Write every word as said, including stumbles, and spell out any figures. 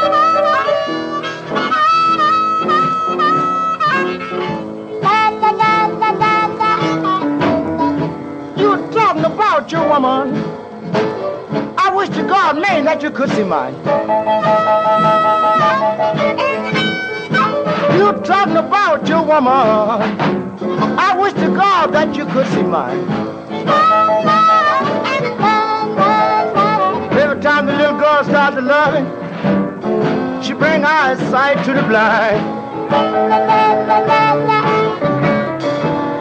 You talking about your woman. I wish to God, man, that you could see mine. You talking about your woman. I wish to God that you could see mine. Every time the little girl starts to loving, she bring eyesight to the blind.